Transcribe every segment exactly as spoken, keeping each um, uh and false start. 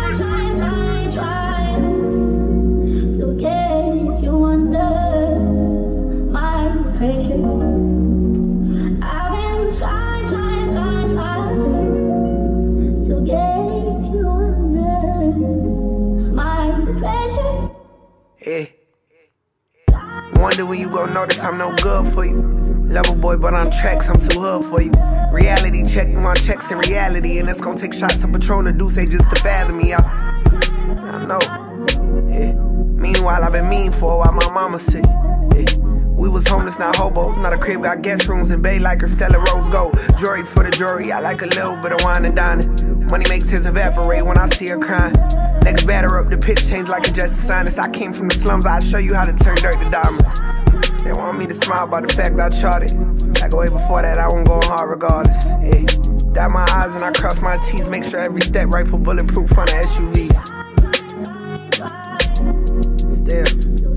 try, try, try, try to get you under my pressure. I've been trying, trying, trying, trying to get you under my pressure. Yeah. Wonder when you gon' notice I'm no good for you. Level boy, but on tracks, I'm too hood for you. Reality check, you want checks in reality, and it's gon' take shots of Patron and Deuce just to fathom me out. I know. Yeah. Meanwhile, I've been mean for a while, my mama sick. Yeah. We was homeless, not hobos. Not a crib, got guest rooms in Bay like a Stella Rose Gold. Jewelry for the jury, I like a little bit of wine and dining. Money makes tears evaporate when I see her crying. Next batter up, the pitch change like a just a sinus. I came from the slums, I'll show you how to turn dirt to diamonds. They want me to smile about the fact I charted. Like way before that, I won't go hard regardless. Yeah. Dot my I's and I cross my T's. Make sure every step right for bulletproof on the S U Vs. Still.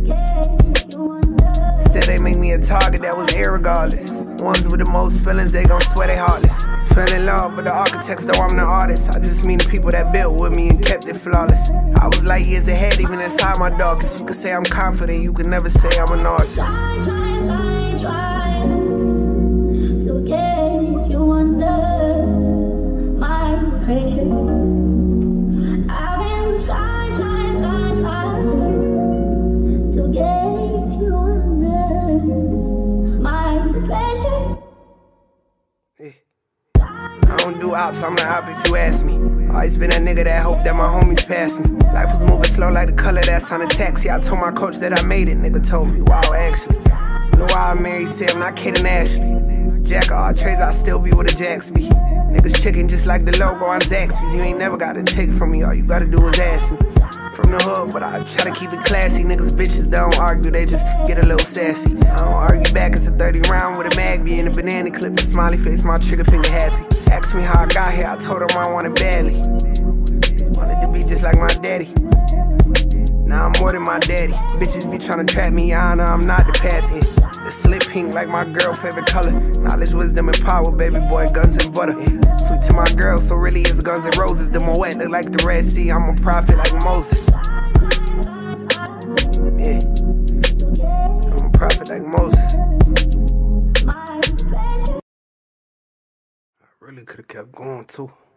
Still they make me a target that was irregardless. Ones with the most feelings, they gon' swear they heartless. Fell in love with the architects, though I'm the artist. I just mean the people that built with me and kept it flawless. I was light years ahead, even inside my darkest. You could say I'm confident, you could never say I'm a narcissist. Try, try, try, try to get you under my pressure. I've been trying, trying, trying, trying to get you under my pressure. Yeah. I don't do ops, I'm the op if you ask me. Always been that nigga that hoped that my homies pass me. Life was moving slow like the color that's on a taxi. I told my coach that I made it, nigga told me, wow, actually. Know why I married Sam, not Kate and Ashley. Jack of all trades, I still be with a Jacks be. Niggas chicken just like the logo on Zaxby's. You ain't never gotta take from me, all you gotta do is ask me. From the hood, but I try to keep it classy. Niggas bitches don't argue, they just get a little sassy. I don't argue back, it's a thirty round with a mag be in a banana clip, a smiley face, my trigger finger happy. Asked me how I got here, I told him I wanted badly. Wanted to be just like my daddy. Now I'm more than my daddy. Bitches be tryna trap me, I know I'm not the pappy. The slip pink like my girl favorite color. Knowledge, wisdom, and power, baby boy, guns and butter. Sweet to my girl, so really it's guns and roses. The Moet look like the Red Sea, I'm a prophet like Moses. Yeah, I'm a prophet like Moses. I really could've kept going too.